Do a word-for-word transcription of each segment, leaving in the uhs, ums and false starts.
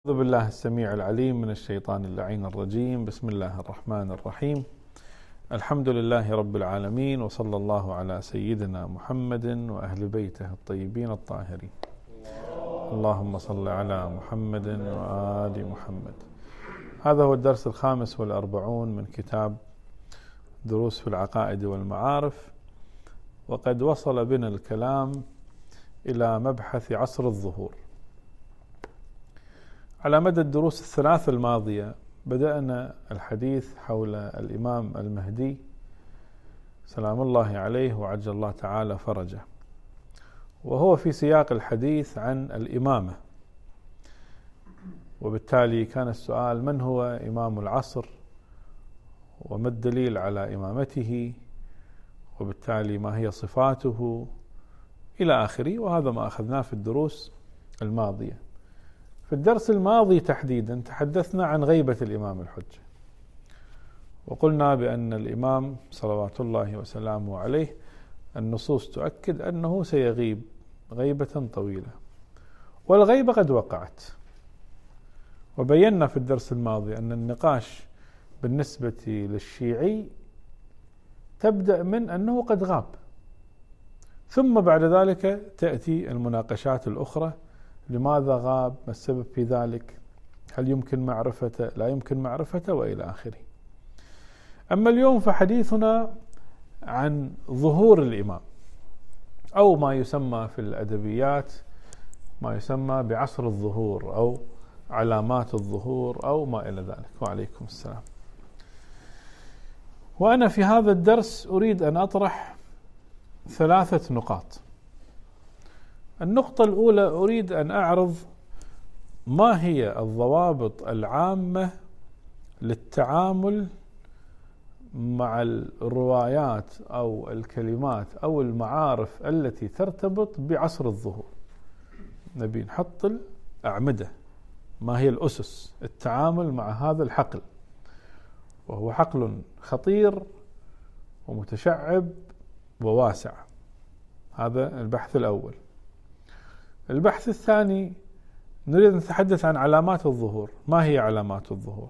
أعوذ بالله السميع العليم من الشيطان اللعين الرجيم. بسم الله الرحمن الرحيم. الحمد لله رب العالمين، وصلى الله على سيدنا محمد وأهل بيته الطيبين الطاهرين. اللهم صل على محمد وآل محمد. هذا هو الدرس الخامس والأربعون من كتاب دروس في العقائد والمعارف، وقد وصل بنا الكلام إلى مبحث عصر الظهور. على مدى الدروس الثلاث الماضية بدأنا الحديث حول الإمام المهدي سلام الله عليه وعجل الله تعالى فرجه، وهو في سياق الحديث عن الإمامة، وبالتالي كان السؤال: من هو إمام العصر؟ وما الدليل على إمامته؟ وبالتالي ما هي صفاته؟ إلى آخره. وهذا ما أخذناه في الدروس الماضية. في الدرس الماضي تحديدا تحدثنا عن غيبة الإمام الحجة، وقلنا بأن الإمام صلوات الله وسلامه عليه النصوص تؤكد أنه سيغيب غيبة طويلة، والغيبة قد وقعت. وبينا في الدرس الماضي أن النقاش بالنسبة للشيعي تبدأ من أنه قد غاب، ثم بعد ذلك تأتي المناقشات الأخرى: لماذا غاب؟ ما السبب في ذلك؟ هل يمكن معرفته؟ لا يمكن معرفته؟ وإلى آخره. أما اليوم فحديثنا عن ظهور الإمام، أو ما يسمى في الأدبيات ما يسمى بعصر الظهور أو علامات الظهور أو ما إلى ذلك. وعليكم السلام. وأنا في هذا الدرس أريد أن أطرح ثلاثة نقاط. النقطة الأولى أريد أن أعرض ما هي الضوابط العامة للتعامل مع الروايات أو الكلمات أو المعارف التي ترتبط بعصر الظهور. نبي نحط الأعمدة، ما هي الأسس التعامل مع هذا الحقل، وهو حقل خطير ومتشعب وواسع. هذا البحث الأول. البحث الثاني نريد أن نتحدث عن علامات الظهور. ما هي علامات الظهور؟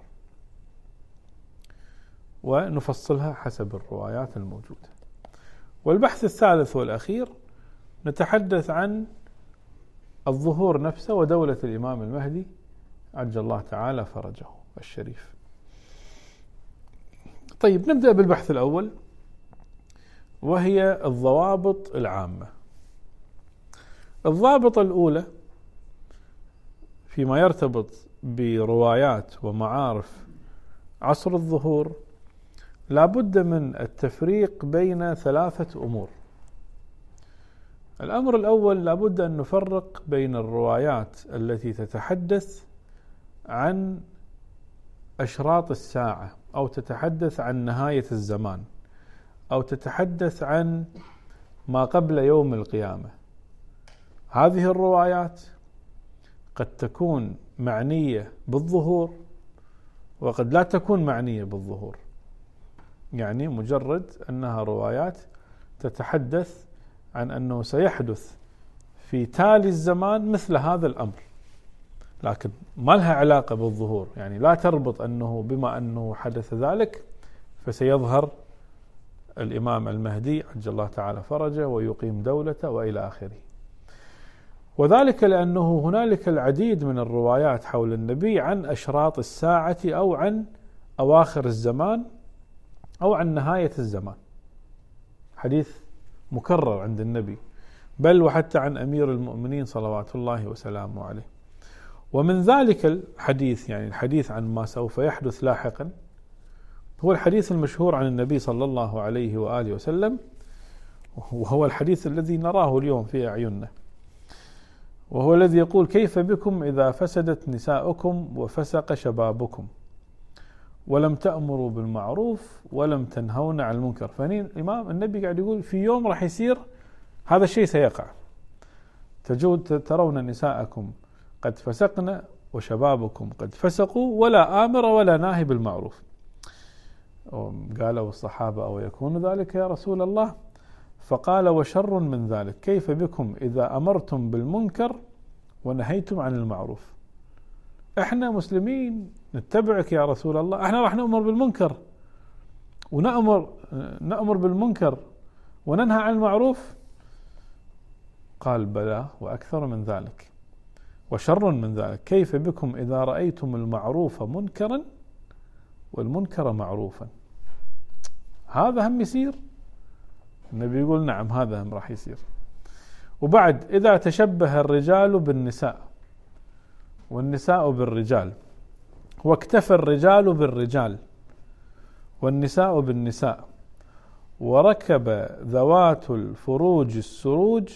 ونفصلها حسب الروايات الموجودة. والبحث الثالث والأخير نتحدث عن الظهور نفسه ودولة الإمام المهدي عجل الله تعالى فرجه الشريف. طيب، نبدأ بالبحث الأول، وهي الضوابط العامة. الضابطة الأولى فيما يرتبط بروايات ومعارف عصر الظهور: لا بد من التفريق بين ثلاثة أمور. الأمر الأول: لا بد أن نفرق بين الروايات التي تتحدث عن أشراط الساعة، أو تتحدث عن نهاية الزمان، أو تتحدث عن ما قبل يوم القيامة. هذه الروايات قد تكون معنية بالظهور، وقد لا تكون معنية بالظهور، يعني مجرد أنها روايات تتحدث عن أنه سيحدث في تالي الزمان مثل هذا الأمر، لكن ما لها علاقة بالظهور. يعني لا تربط أنه بما أنه حدث ذلك فسيظهر الإمام المهدي عجل الله تعالى فرجه ويقيم دولته وإلى آخره. وذلك لأنه هنالك العديد من الروايات حول النبي عن أشراط الساعة، أو عن أواخر الزمان، أو عن نهاية الزمان. حديث مكرر عند النبي، بل وحتى عن أمير المؤمنين صلوات الله وسلامه عليه. ومن ذلك الحديث، يعني الحديث عن ما سوف يحدث لاحقا، هو الحديث المشهور عن النبي صلى الله عليه وآله وسلم، وهو الحديث الذي نراه اليوم في أعيننا، وهو الذي يقول: كيف بكم إذا فسدت نساؤكم وفسق شبابكم ولم تأمروا بالمعروف ولم تنهون عن المنكر. فهني الإمام النبي قاعد يقول في يوم راح يصير هذا الشيء سيقع: تجود ترون نساءكم قد فسقن وشبابكم قد فسقوا ولا آمر ولا ناهي بالمعروف. قالوا الصحابة: أو يكون ذلك يا رسول الله؟ فقال: وشر من ذلك، كيف بكم إذا أمرتم بالمنكر ونهيتم عن المعروف. احنا مسلمين نتبعك يا رسول الله، احنا راح نأمر بالمنكر ونأمر نأمر بالمنكر وننهى عن المعروف. قال بلى وأكثر من ذلك وشر من ذلك، كيف بكم إذا رأيتم المعروف منكرا والمنكر معروفا. هذا هم يصير؟ النبي يقول نعم هذا هم راح يصير. وبعد إذا تشبه الرجال بالنساء والنساء بالرجال واكتفى الرجال بالرجال والنساء بالنساء وركب ذوات الفروج السروج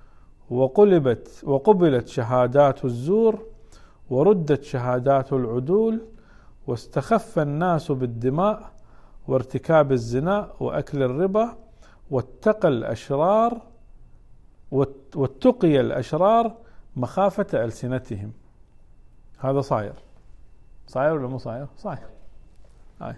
وقلبت وقبلت شهادات الزور وردت شهادات العدول واستخف الناس بالدماء وارتكاب الزنا وأكل الربا واتقى الأشرار واتقي الأشرار مخافة ألسنتهم. هذا صاير صاير ولا مو صاير؟ صاير. هاي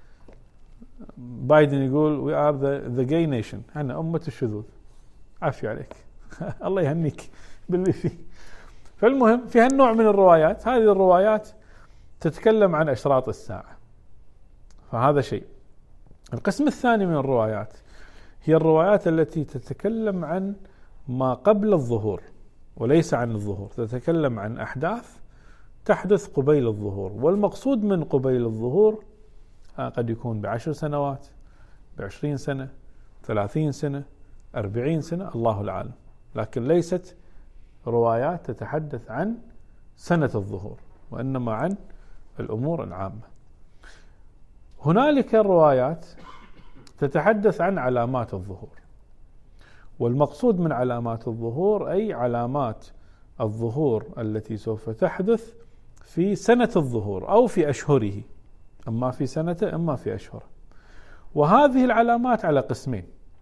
بايدن يقول we are the, the gay nation، احنا أمة الشذوذ. عافية عليك الله يهنيك باللي فيه. فالمهم في هالنوع من الروايات، هذه الروايات تتكلم عن أشراط الساعة، فهذا شيء. القسم الثاني من الروايات هي الروايات التي تتكلم عن ما قبل الظهور وليس عن الظهور، تتكلم عن أحداث تحدث قبيل الظهور، والمقصود من قبيل الظهور قد يكون بعشر سنوات، بعشرين سنة، ثلاثين سنة، أربعين سنة، الله العالم، لكن ليست روايات تتحدث عن سنة الظهور وإنما عن الأمور العامة. هنالك روايات تتحدث عن علامات الظهور، والمقصود من علامات الظهور أي علامات الظهور التي سوف تحدث في سنة الظهور أو في أشهره، أما في سنته أما في أشهره. وهذه العلامات على قسمين: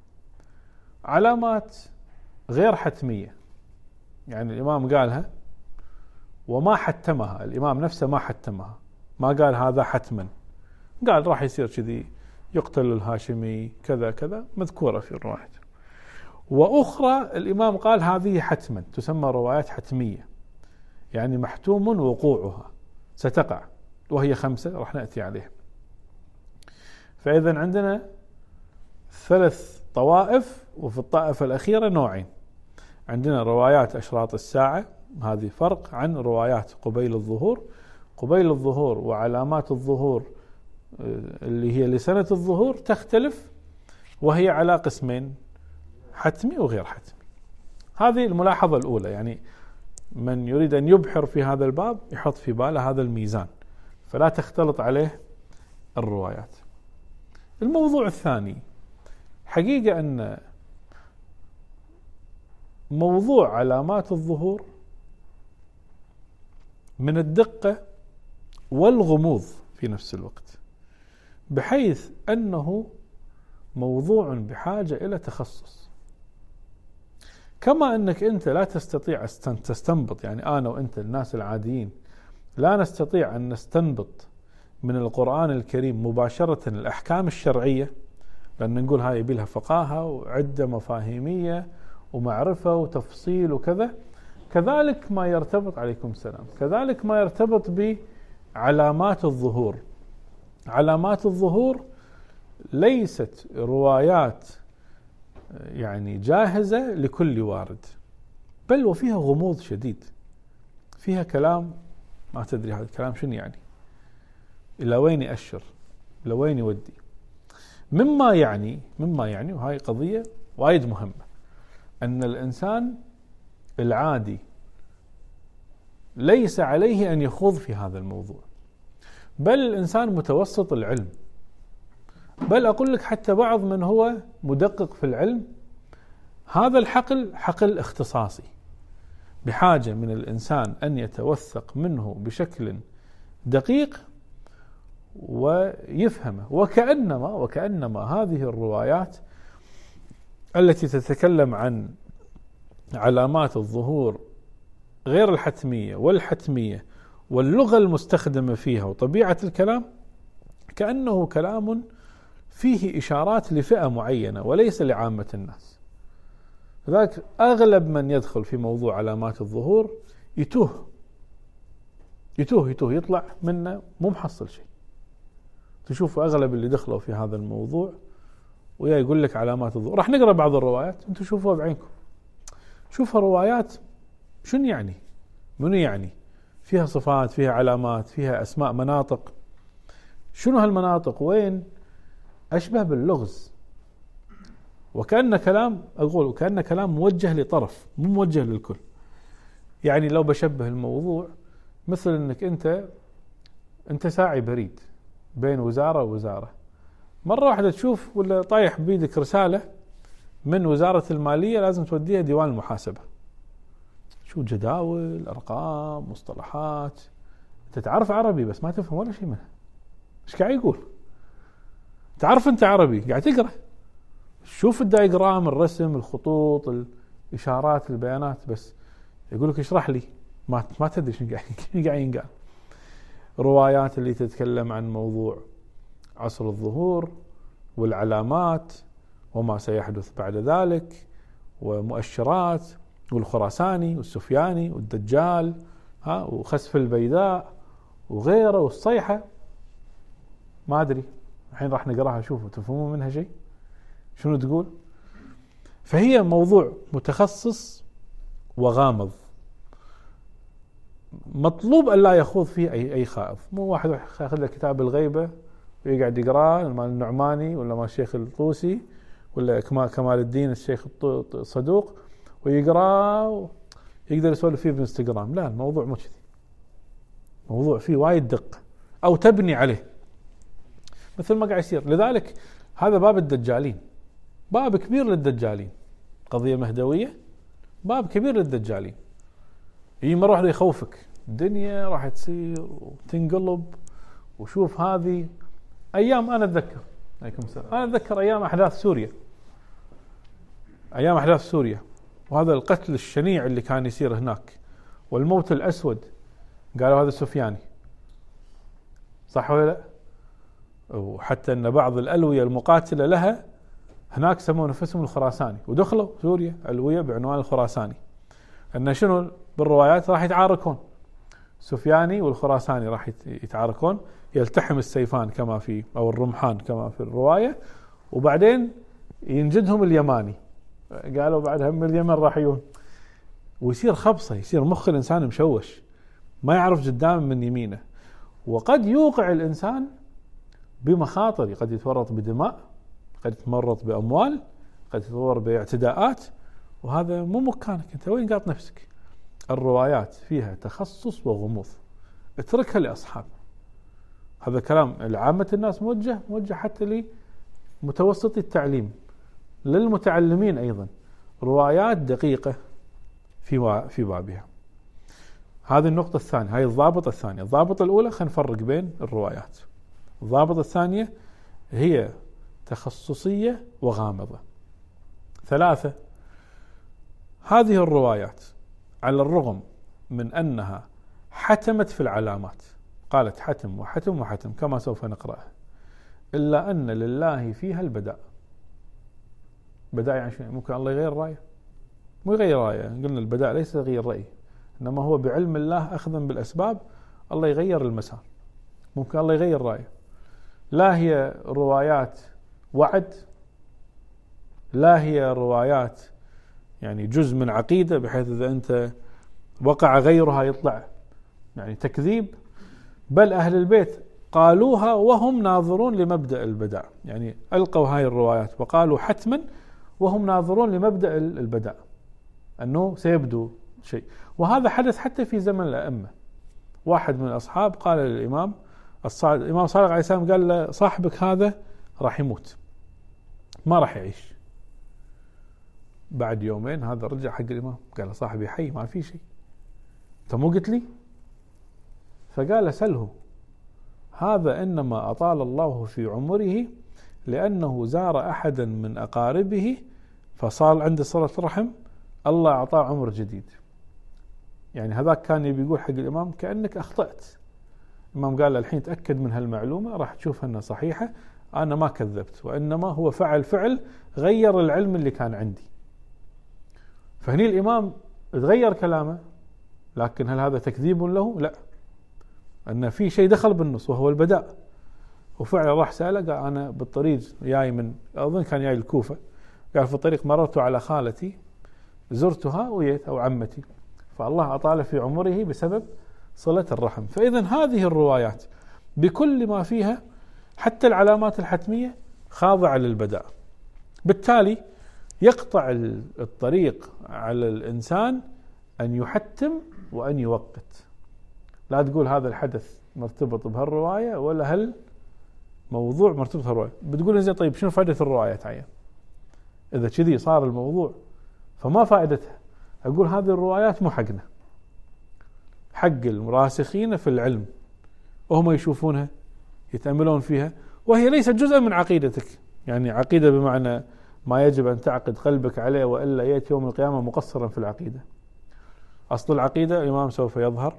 علامات غير حتمية، يعني الإمام قالها وما حتمها، الإمام نفسه ما حتمها، ما قال هذا حتما، قال راح يصير كذي، يقتل الهاشمي كذا كذا، مذكورة في الرواية. وأخرى الإمام قال هذه حتما، تسمى روايات حتمية، يعني محتوم وقوعها ستقع، وهي خمسة راح نأتي عليها. فإذا عندنا ثلاث طوائف، وفي الطائفة الأخيرة نوعين. عندنا روايات أشراط الساعة، هذه فرق عن روايات قبيل الظهور. قبيل الظهور وعلامات الظهور اللي هي لسنة الظهور تختلف، وهي على قسمين: حتمي وغير حتمي. هذه الملاحظة الأولى، يعني من يريد أن يبحر في هذا الباب يحط في باله هذا الميزان، فلا تختلط عليه الروايات. الموضوع الثاني، حقيقة أن موضوع علامات الظهور من الدقة والغموض في نفس الوقت، بحيث أنه موضوع بحاجة إلى تخصص. كما أنك أنت لا تستطيع أن تستنبط، يعني أنا وأنت الناس العاديين لا نستطيع أن نستنبط من القرآن الكريم مباشرة الأحكام الشرعية، لأن نقول هاي يبيلها فقاهة وعدة مفاهيمية ومعرفة وتفصيل وكذا. كذلك ما يرتبط، عليكم السلام، كذلك ما يرتبط بعلامات الظهور. علامات الظهور ليست روايات يعني جاهزة لكل وارد، بل وفيها غموض شديد، فيها كلام ما تدري هذا الكلام شنو يعني، إلى وين يأشر، إلى وين يودي. مما يعني مما يعني وهاي قضية وايد مهمة، أن الإنسان العادي ليس عليه أن يخوض في هذا الموضوع، بل الإنسان متوسط العلم، بل أقول لك حتى بعض من هو مدقق في العلم، هذا الحقل حقل اختصاصي، بحاجة من الإنسان أن يتوثق منه بشكل دقيق ويفهمه. وكأنما وكأنما هذه الروايات التي تتكلم عن علامات الظهور غير الحتمية والحتمية واللغة المستخدمة فيها وطبيعة الكلام، كأنه كلام فيه إشارات لفئة معينة وليس لعامة الناس. لذلك أغلب من يدخل في موضوع علامات الظهور يتوه يتوه يتوه يطلع منه مو محصل شيء. تشوفوا أغلب اللي دخلوا في هذا الموضوع ويا يقول لك علامات الظهور. راح نقرأ بعض الروايات أنتم شوفوها بعينكم، شوفها روايات شنو يعني، منو يعني، فيها صفات، فيها علامات، فيها أسماء مناطق. شنو هالمناطق وين؟ أشبه باللغز، وكأن كلام أقول وكأن كلام موجه لطرف مو موجه للكل. يعني لو بشبه الموضوع مثل أنك أنت أنت ساعي بريد بين وزارة ووزارة، مرة واحدة تشوف ولا طايح بيدك رسالة من وزارة المالية لازم توديها ديوان المحاسبة. شو جداول، أرقام، مصطلحات، أنت تعرف عربي بس ما تفهم ولا شيء منها. إيش قاعد يقول؟ تعرف أنت عربي قاعد تقرأ، شوف الدايجرام، الرسم، الخطوط، الإشارات، البيانات، بس يقول لك اشرح لي، ما ما تدري شو قاعد قاعد ينقال. روايات اللي تتكلم عن موضوع عصر الظهور والعلامات وما سيحدث بعد ذلك ومؤشرات والخراساني والسفياني والدجال ها وخسف البيداء وغيره والصيحة، ما أدري الحين راح نقراها شوفوا تفهمون منها شيء شنو تقول. فهي موضوع متخصص وغامض، مطلوب أن لا يخوض فيه أي أي خائض. مو واحد ياخذ له كتاب الغيبة ويقعد يقراه مال النعماني ولا مال الشيخ الطوسي ولا كمال الدين الشيخ الصدوق ويقراه يقدر يسولف فيه بالانستغرام. لا، الموضوع مو كذي، موضوع فيه وايد دقة أو تبني عليه مثل ما قاعد يصير. لذلك هذا باب الدجالين، باب كبير للدجالين، قضية مهدوية باب كبير للدجالين. يجي مرة واحدة يخوفك الدنيا راح تصير وتنقلب. وشوف هذه أيام، أنا أتذكر عليكم السلام أنا أتذكر أيام أحداث سوريا، أيام أحداث سوريا وهذا القتل الشنيع اللي كان يصير هناك والموت الأسود، قالوا هذا سفياني، صح ولا لا؟ وحتى أن بعض الألوية المقاتلة لها هناك سموا نفسهم الخراساني ودخلوا سوريا ألوية بعنوان الخراساني. أن شنو بالروايات راح يتعاركون سفياني والخراساني، راح يتعاركون، يلتحم السيفان كما في أو الرمحان كما في الرواية، وبعدين ينجدهم اليماني، قالوا بعدها من اليمن راح يجون، ويصير خبصة، يصير مخ الإنسان مشوش ما يعرف قدام من يمينه. وقد يوقع الإنسان بمخاطر، قد يتورط بدماء، قد يتمرط بأموال، قد يتورط باعتداءات، وهذا مو مكانك، أنت وين قاط نفسك. الروايات فيها تخصص وغموض، اتركها لأصحاب. هذا كلام لعامة الناس، موجه موجه حتى لمتوسطي التعليم، للمتعلمين أيضا. روايات دقيقة في في بابها. هذه النقطة الثانية، هاي الضابطة الثانية. الضابطة الأولى خلينا نفرق بين الروايات. الضابطة الثانية هي تخصصية وغامضة. ثلاثة، هذه الروايات على الرغم من أنها حتمت في العلامات، قالت حتم وحتم وحتم كما سوف نقرأها، إلا أن لله فيها البداء. بداء يعني شنو؟ ممكن الله يغير رأيه، مو يغير رأيه، قلنا البداء ليس تغيير رأي، إنما هو بعلم الله أخذا بالأسباب الله يغير المسار، ممكن الله يغير رأيه. لا هي روايات وعد، لا هي روايات يعني جزء من عقيدة بحيث إذا أنت وقع غيرها يطلع يعني تكذيب، بل أهل البيت قالوها وهم ناظرون لمبدأ البداء، يعني ألقوا هاي الروايات وقالوا حتما وهم ناظرون لمبدأ البداء أنه سيبدو شيء. وهذا حدث حتى في زمن الأئمة. واحد من الأصحاب قال للإمام الصادق، الإمام صادق عليه السلام قال له صاحبك هذا راح يموت ما راح يعيش. بعد يومين هذا رجع حق الإمام قال له صاحبي حي ما في شيء، أنت مو قلت لي؟ فقال سله، هذا إنما أطال الله في عمره لأنه زار أحدا من أقاربه فصار عنده صلة رحم، الله أعطاه عمر جديد. يعني هذاك كان يبي يقول حق الإمام كأنك أخطأت. الإمام قال له الحين تأكد من هالمعلومة راح تشوف أنها صحيحة، أنا ما كذبت، وإنما هو فعل فعل غير العلم اللي كان عندي. فهني الإمام تغير كلامه، لكن هل هذا تكذيب له؟ لا، أن في شيء دخل بالنص وهو البداء. وفعلا راح سأله قال أنا بالطريق جاي من أظن كان جاي الكوفة، قال في الطريق مررت على خالتي زرتها ويت أو عمتي، فالله أطال في عمره بسبب صلة الرحم. فإذا هذه الروايات بكل ما فيها حتى العلامات الحتمية خاضعة للبداء، بالتالي يقطع الطريق على الإنسان أن يحتم وأن يوقت. لا تقول هذا الحدث مرتبط بهالرواية ولا هل موضوع مرتبط بهالرواية، بتقول زين طيب شنو فائدة الرواية تعين؟ إذا كذي صار الموضوع فما فائدتها. أقول هذه الروايات مو حقنا، حق الراسخين في العلم وهم يشوفونها يتأملون فيها، وهي ليست جزءا من عقيدتك. يعني عقيدة بمعنى ما يجب أن تعقد قلبك عليه وإلا يأتي يوم القيامة مقصرا في العقيدة. أصل العقيدة الإمام سوف يظهر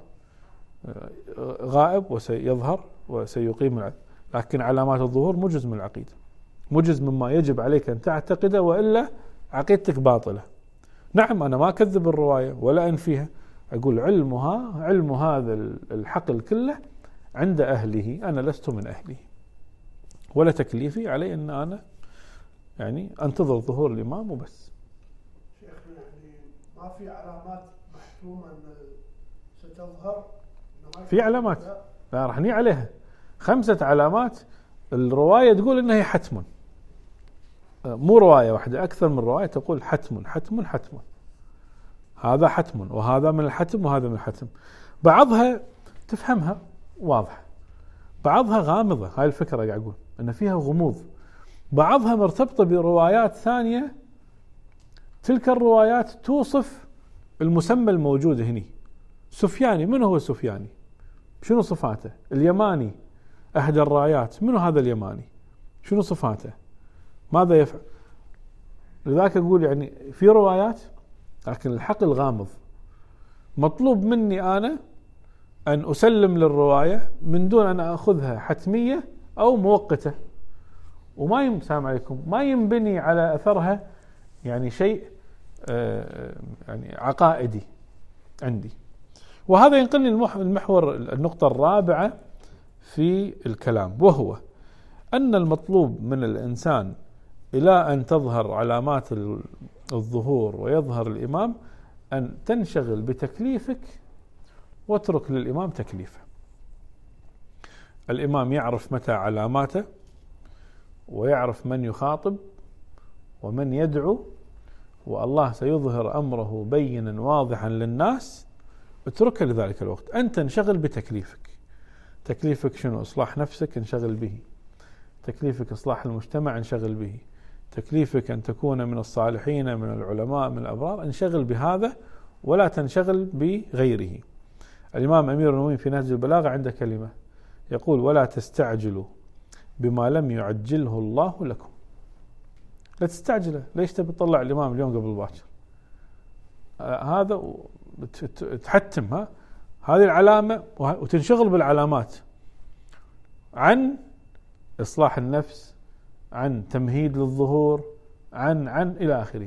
غائب وسيظهر وسيقيم العدل، لكن علامات الظهور مو جزء من العقيدة، مو جزء مما يجب عليك أن تعتقده وإلا عقيدتك باطلة. نعم أنا ما أكذب الرواية ولا أنفيها، أقول علمها علم هذا الحقل كله عند أهله، أنا لست من أهله ولا تكليفي علي أن أنا يعني أنتظر ظهور الإمام وبس. شيخنا يعني ما في علامات محتومة أن ستظهر؟ في علامات لا راح ني عليها خمسة علامات الرواية تقول إنها هي حتم، مو رواية واحدة، أكثر من رواية تقول حتم حتم حتم، هذا حتم وهذا من الحتم وهذا من الحتم. بعضها تفهمها واضحة، بعضها غامضة، هاي الفكرة قاعد أقول أن فيها غموض. بعضها مرتبطة بروايات ثانية، تلك الروايات توصف المسمى الموجود هني. سفياني، من هو سفياني؟ شنو صفاته؟ اليماني أهدى الرايات، منو هذا اليماني؟ شنو صفاته؟ ماذا يفعل؟ لذلك أقول يعني في روايات لكن الحقل غامض، مطلوب مني أنا أن أسلم للرواية من دون أن أخذها حتمية أو مؤقتة، وما يم سلام عليكم ما ينبني على أثرها يعني شيء يعني عقائدي عندي. وهذا ينقلني المحور النقطة الرابعة في الكلام، وهو أن المطلوب من الإنسان إلى أن تظهر علامات الظهور ويظهر الإمام أن تنشغل بتكليفك واترك للإمام تكليفه. الإمام يعرف متى علاماته ويعرف من يخاطب ومن يدعو، والله سيظهر أمره بينا واضحا للناس، اتركه لذلك الوقت. أنت انشغل بتكليفك. تكليفك شنو؟ إصلاح نفسك، انشغل به. تكليفك إصلاح المجتمع، انشغل به. تكليفك أن تكون من الصالحين من العلماء من الأبرار، انشغل بهذا ولا تنشغل بغيره. الإمام أمير المؤمنين في نهج البلاغة عنده كلمة يقول: ولا تستعجلوا بما لم يعجله الله لكم. لا تستعجله، ليش تبي تطلع الإمام اليوم قبل باكر؟ آه هذا تحتم ها هذه العلامة وتنشغل بالعلامات عن إصلاح النفس، عن تمهيد للظهور، عن عن إلى آخره.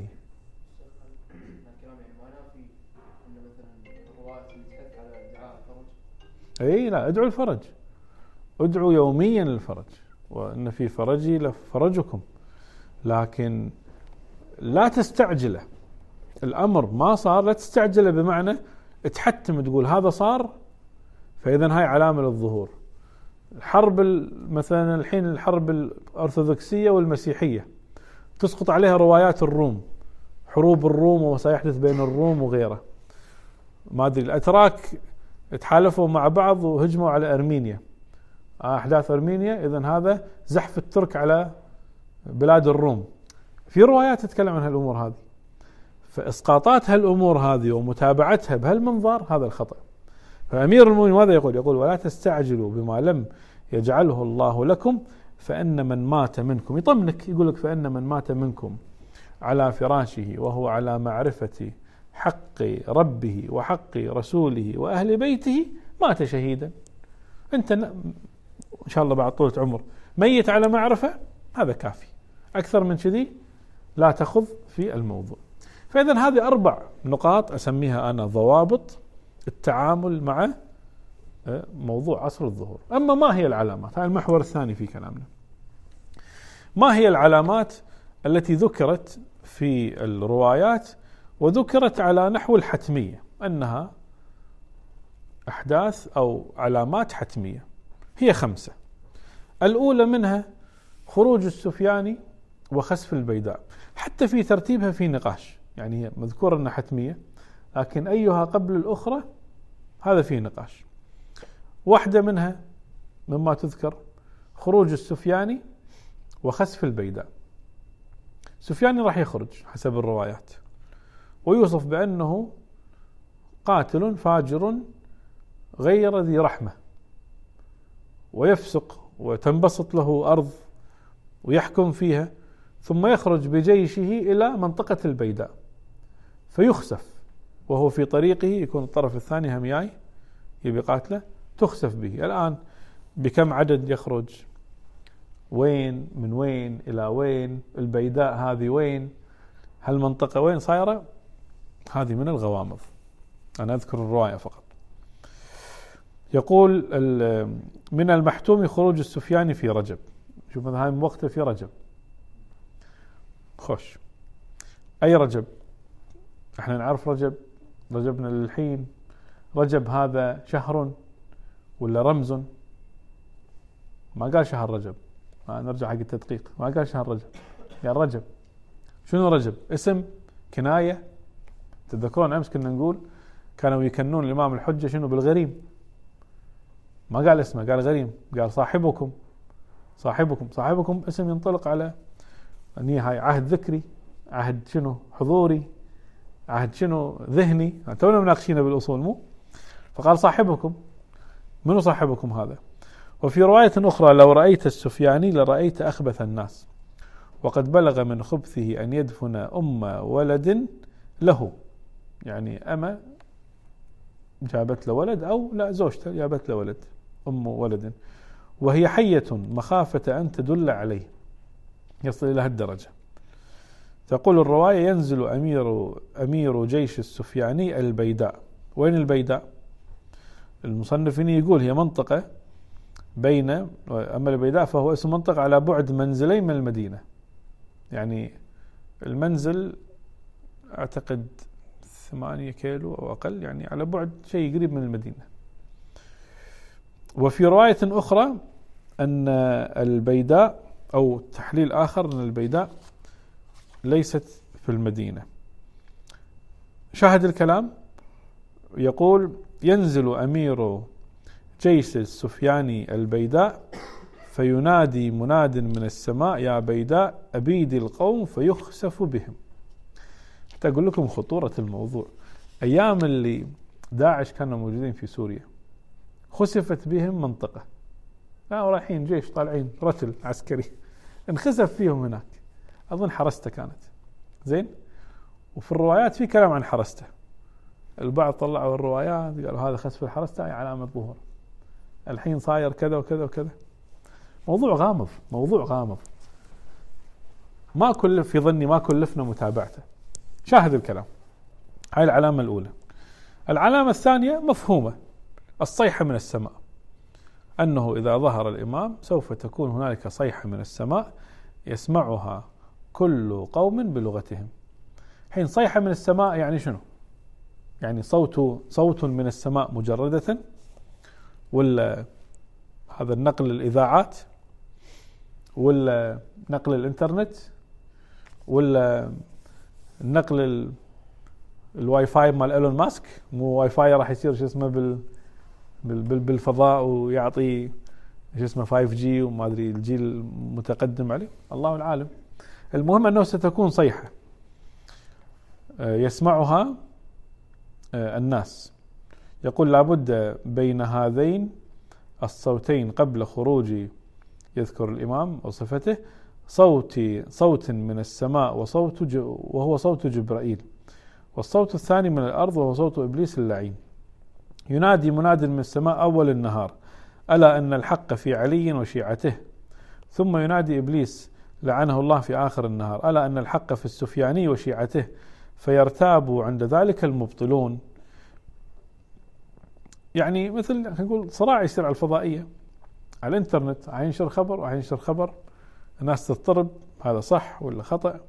أي لا، ادعوا الفرج، ادعوا يوميا للفرج، وإن في فرجي لفرجكم، لكن لا تستعجله. الأمر ما صار لا تستعجله، بمعنى تحتم تقول هذا صار فإذا هاي علامة للظهور. الحرب مثلا الحين الحرب الأرثوذكسية والمسيحية تسقط عليها روايات الروم، حروب الروم وما سيحدث بين الروم وغيره. ما أدري الأتراك تحالفوا مع بعض وهجموا على أرمينيا، أحداث أرمينيا، إذن هذا زحف الترك على بلاد الروم. في روايات تتكلم عن هالأمور هذه، فإسقاطات هالأمور هذه ومتابعتها بهالمنظار هذا الخطأ. فأمير المؤمنين ماذا يقول؟ يقول: ولا تستعجلوا بما لم يجعله الله لكم فإن من مات منكم، يطمنك يقول لك: فإن من مات منكم على فراشه وهو على معرفة حق ربه وحق رسوله وأهل بيته مات شهيدا. أنت إن شاء الله بعد طولة عمر ميت على معرفة، هذا كافي، أكثر من كذي لا تأخذ في الموضوع. فإذا هذه أربع نقاط أسميها أنا ضوابط التعامل مع موضوع عصر الظهور. أما ما هي العلامات؟ هذا المحور الثاني في كلامنا. ما هي العلامات التي ذكرت في الروايات وذكرت على نحو الحتمية، أنها أحداث أو علامات حتمية؟ هي خمسة. الأولى منها خروج السفياني وخسف البيداء. حتى في ترتيبها في نقاش، يعني هي مذكورة أنها حتمية، لكن أيها قبل الأخرى هذا فيه نقاش. واحدة منها مما تذكر خروج السفياني وخسف البيداء. سفياني راح يخرج حسب الروايات، ويوصف بأنه قاتل فاجر غير ذي رحمة، ويفسق وتنبسط له أرض ويحكم فيها، ثم يخرج بجيشه إلى منطقة البيداء فيخسف، وهو في طريقه يكون الطرف الثاني هم جاي يبي قاتله، تخسف به. الآن بكم عدد يخرج؟ وين؟ من وين إلى وين؟ البيداء هذه وين؟ هالمنطقة وين صايرة؟ هذه من الغوامض، أنا أذكر الرواية فقط. يقول من المحتوم خروج السفياني في رجب. شوف مثلا هاي وقته في رجب. خوش أي رجب؟ احنا نعرف رجب، رجبنا للحين. رجب هذا شهر ولا رمز؟ ما قال شهر رجب، ما نرجع حق التدقيق، ما قال شهر رجب، قال رجب. شنو رجب؟ اسم كناية. تذكرون أمس كنا نقول كانوا يكنون الإمام الحجة شنو؟ بالغريم. ما قال اسمه، قال غريم، قال صاحبكم. صاحبكم صاحبكم اسم ينطلق على أني هاي عهد ذكري، عهد شنو؟ حضوري، عهد شنو؟ ذهني. تونا مناقشينه بالأصول مو؟ فقال صاحبكم. منو صاحبكم هذا؟ وفي رواية أخرى لو رأيت السفياني لرأيت أخبث الناس، وقد بلغ من خبثه أن يدفن أم ولد له، يعني أما جابت له ولد أو لا زوجته جابت له ولد، أم ولد، وهي حية مخافة أن تدل عليه، يصل إلى هالدرجة. تقول الرواية ينزل أمير أمير جيش السفياني البيداء. وين البيداء؟ المصنف يقول هي منطقة بين، أما البيداء فهو اسم منطقة على بعد منزلين من المدينة، يعني المنزل أعتقد ثمانية كيلو أو أقل، يعني على بعد شيء قريب من المدينة. وفي رواية أخرى أن البيداء أو تحليل آخر أن البيداء ليست في المدينة. شاهد الكلام يقول ينزل أمير جيش السفياني البيداء فينادي مناد من السماء يا بيداء أبيد القوم فيخسف بهم. حتى أقول لكم خطورة الموضوع، أيام اللي داعش كانوا موجودين في سوريا خسفت بهم منطقة، لا رايحين جيش طالعين رتل عسكري، انخسف فيهم هناك. أظن حرسته كانت زين، وفي الروايات في كلام عن حرسته. البعض طلعوا الروايات قالوا هذا خسف الحرسته هي علامة ظهور، الحين صاير كذا وكذا وكذا. موضوع غامض، موضوع غامض، ما كلف في ظني ما كلفنا متابعته. شاهد الكلام، هاي العلامة الأولى. العلامة الثانية مفهومة، الصيحة من السماء، أنه إذا ظهر الإمام سوف تكون هنالك صيحة من السماء يسمعها كل قوم بلغتهم. حين صيحة من السماء يعني شنو؟ يعني صوت صوت من السماء مجردة، ولا هذا النقل الإذاعات، ولا نقل الإنترنت، ولا النقل الواي فاي مال إيلون ماسك؟ مو واي فاي راح يصير شو اسمه بال بالفضاء ويعطي شو اسمه فايف جي وما أدري الجيل المتقدم عليه، الله العالم. المهم أنه ستكون صيحة يسمعها الناس. يقول لابد بين هذين الصوتين قبل خروج، يذكر الإمام وصفته، صوت صوت من السماء وصوت وهو صوت جبرائيل، والصوت الثاني من الأرض وهو صوت إبليس اللعين. ينادي مناد من السماء أول النهار ألا أن الحق في علي وشيعته، ثم ينادي إبليس لعنه الله في آخر النهار ألا أن الحق في السفياني وشيعته، فيرتاب عند ذلك المبطلون يعني مثل نقول صراع يصير على الفضائية، على الانترنت، هينشر خبر وهينشر خبر، الناس تضطرب هذا صح ولا خطأ.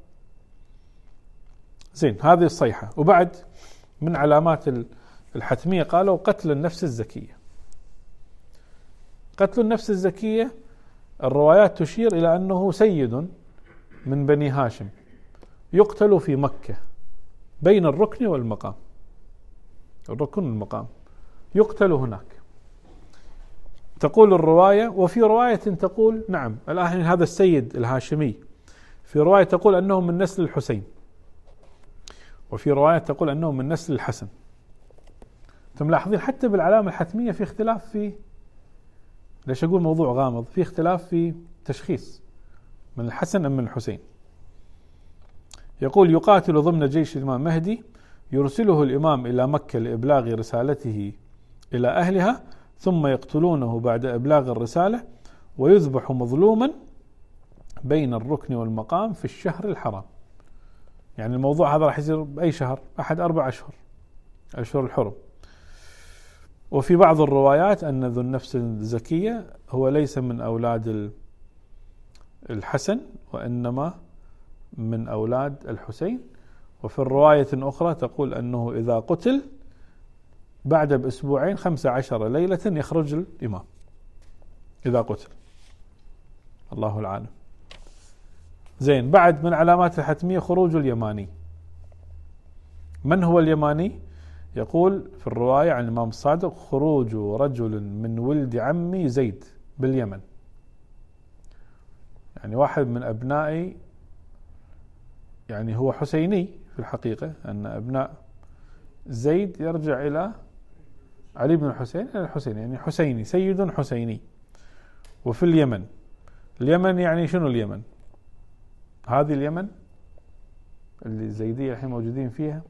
زين، هذه الصيحة. وبعد من علامات الحتمية قالوا قتل النفس الزكية. قتل النفس الزكية الروايات تشير إلى أنه سيد من بني هاشم يقتل في مكة بين الركن والمقام، الركن والمقام يقتل هناك. تقول الرواية، وفي رواية تقول نعم الآن هذا السيد الهاشمي، في رواية تقول أنه من نسل الحسين، وفي رواية تقول أنه من نسل الحسن. فملاحظين حتى بالعلامة الحتمية في اختلاف في، ليش أقول موضوع غامض، في اختلاف في تشخيص من الحسن أم من الحسين. يقول يقاتل ضمن جيش الإمام مهدي يرسله الإمام إلى مكة لإبلاغ رسالته إلى أهلها، ثم يقتلونه بعد إبلاغ الرسالة، ويذبح مظلوما بين الركن والمقام في الشهر الحرام. يعني الموضوع هذا راح يصير بأي شهر؟ أحد أربع أشهر، أشهر الحرم. وفي بعض الروايات أن ذو النفس الزكية هو ليس من أولاد الحسن وإنما من أولاد الحسين. وفي الرواية أخرى تقول أنه إذا قتل بعد بأسبوعين خمس عشر ليلة يخرج الإمام إذا قتل، الله العالم. زين، بعد من علامات الحتمية خروج اليماني. من هو اليماني؟ يقول في الرواية عن الإمام الصادق خروج رجل من ولد عمي زيد باليمن، يعني واحد من أبنائي، يعني هو حسيني في الحقيقة، أن أبناء زيد يرجع إلى علي بن الحسين إلى الحسين، يعني حسيني، سيد حسيني. وفي اليمن، اليمن يعني شنو اليمن؟ هذه اليمن اللي الزيدية الحين موجودين فيها،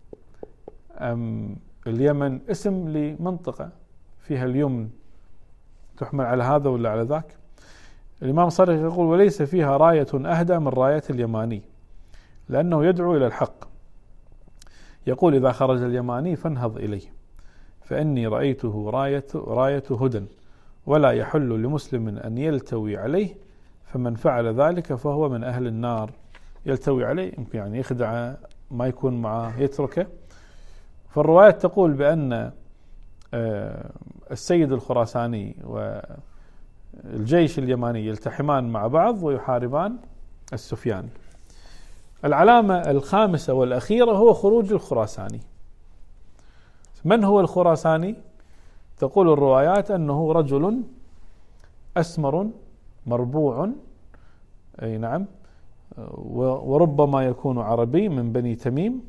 أم اليمن اسم لمنطقة فيها اليمن تحمل على هذا ولا على ذاك. الإمام الصادق يقول وليس فيها راية أهدى من راية اليماني لأنه يدعو إلى الحق. يقول إذا خرج اليماني فانهض إليه فإني رأيته راية, راية هدى ولا يحل لمسلم أن يلتوي عليه، فمن فعل ذلك فهو من أهل النار. يلتوي عليه يمكن يعني يخدع، ما يكون معه، يتركه. فالروايات تقول بأن السيد الخراساني والجيش اليماني يلتحمان مع بعض ويحاربان السفياني. العلامة الخامسة والأخيرة هو خروج الخراساني. من هو الخراساني؟ تقول الروايات أنه رجل أسمر مربوع، أي نعم، وربما يكون عربي من بني تميم،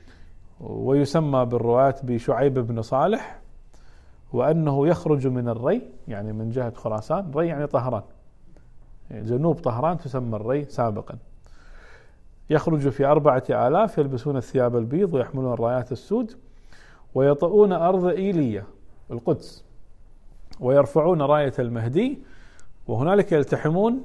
ويسمى بالروايات بشعيب بن صالح، وأنه يخرج من الري، يعني من جهة خراسان. ري يعني طهران، جنوب طهران تسمى الري سابقا. يخرج في أربعة آلاف يلبسون الثياب البيض ويحملون الرايات السود، ويطؤون أرض إيلية القدس، ويرفعون راية المهدي، وهنالك يلتحمون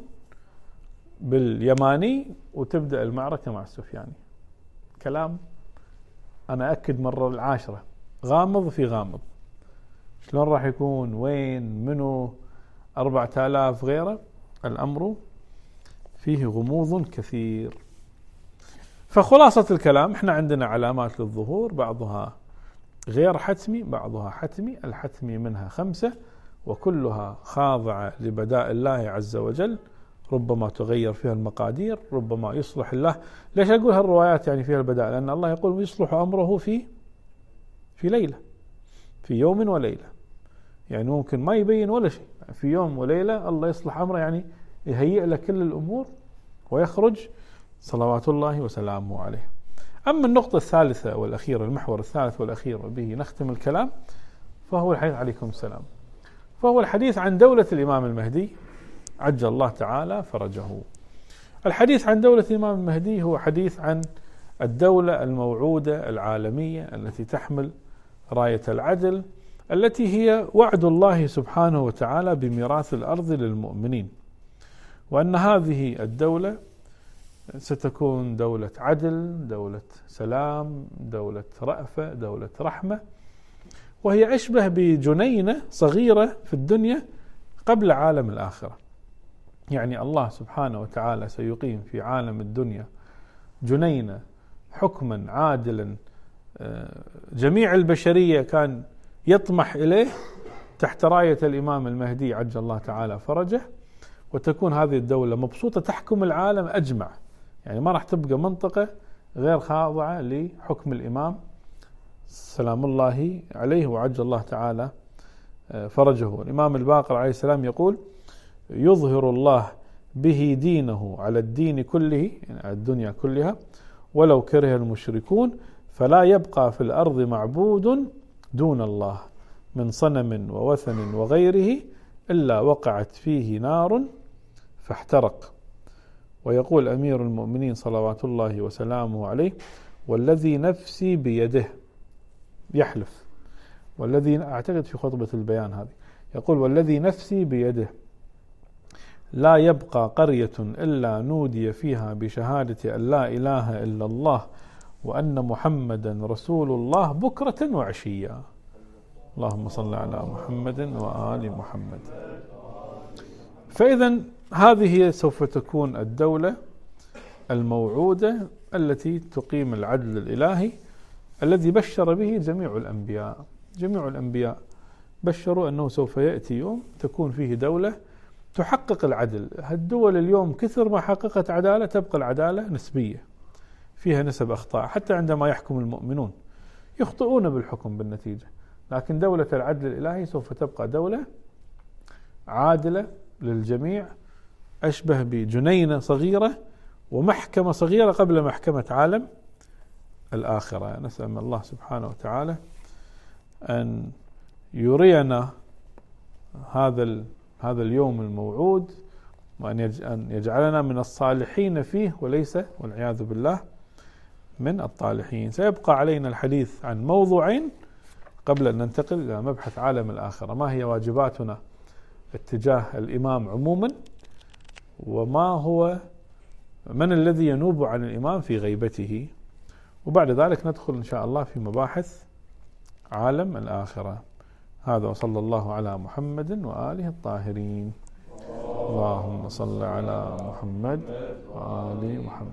باليماني وتبدأ المعركة مع السفياني. كلام أنا أكد مرة العاشرة، غامض في غامض. شلون راح يكون؟ وين؟ منو؟ أربعة آلاف غيره؟ الأمر فيه غموض كثير. فخلاصة الكلام، احنا عندنا علامات للظهور، بعضها غير حتمي بعضها حتمي. الحتمي منها خمسة وكلها خاضعة لبداء الله عز وجل، ربما تغير فيها المقادير، ربما يصلح الله. ليش أقول هالروايات يعني فيها البداء؟ لأن الله يقول يصلح أمره في في ليلة، في يوم وليلة، يعني ممكن ما يبين ولا شيء، في يوم وليلة الله يصلح أمره، يعني يهيئ له كل الأمور ويخرج صلوات الله وسلامه عليه. أما النقطة الثالثة والأخيرة، المحور الثالث والأخير به نختم الكلام، فهو الحديث عليكم السلام فهو الحديث عن دولة الإمام المهدي عجل الله تعالى فرجه. الحديث عن دولة الإمام المهدي هو حديث عن الدولة الموعودة العالمية التي تحمل راية العدل، التي هي وعد الله سبحانه وتعالى بميراث الأرض للمؤمنين، وأن هذه الدولة ستكون دولة عدل، دولة سلام، دولة رأفة، دولة رحمة. وهي أشبه بجنينة صغيرة في الدنيا قبل عالم الآخرة. يعني الله سبحانه وتعالى سيقيم في عالم الدنيا جنينة حكما عادلا جميع البشرية كان يطمح إليه تحت راية الإمام المهدي عجل الله تعالى فرجه، وتكون هذه الدولة مبسوطة تحكم العالم أجمع. يعني ما راح تبقى منطقة غير خاضعة لحكم الإمام سلام الله عليه وعجل الله تعالى فرجه. الإمام الباقر عليه السلام يقول: يظهر الله به دينه على الدين كله، يعني على الدنيا كلها، ولو كره المشركون، فلا يبقى في الأرض معبود دون الله من صنم ووثن وغيره إلا وقعت فيه نار فاحترق. ويقول أمير المؤمنين صلوات الله وسلامه عليه: والذي نفسي بيده، يحلف، والذي أعتقد في خطبة البيان هذه يقول: والذي نفسي بيده لا يبقى قرية إلا نودي فيها بشهادة أن لا إله إلا الله وأن محمدا رسول الله بكرة وعشيا. اللهم صل على محمد وآل محمد. فإذا هذه هي سوف تكون الدولة الموعودة التي تقيم العدل الإلهي الذي بشر به جميع الأنبياء. جميع الأنبياء بشروا أنه سوف يأتي يوم تكون فيه دولة تحقق العدل. الدول اليوم كثر ما حققت عدالة تبقى العدالة نسبية، فيها نسب أخطاء، حتى عندما يحكم المؤمنون يخطئون بالحكم بالنتيجة. لكن دولة العدل الإلهي سوف تبقى دولة عادلة للجميع، أشبه بجنينة صغيرة ومحكمة صغيرة قبل محكمة عالم الآخرة. نسأل من الله سبحانه وتعالى أن يرينا هذا هذا اليوم الموعود، وأن يجعلنا من الصالحين فيه وليس والعياذ بالله من الطالحين. سيبقى علينا الحديث عن موضوعين قبل أن ننتقل إلى مبحث عالم الآخرة: ما هي واجباتنا اتجاه الإمام عموما، وما هو من الذي ينوب عن الإمام في غيبته، وبعد ذلك ندخل إن شاء الله في مباحث عالم الآخرة. هذا وصلى الله على محمد وآله الطاهرين. اللهم صل على محمد وآل محمد.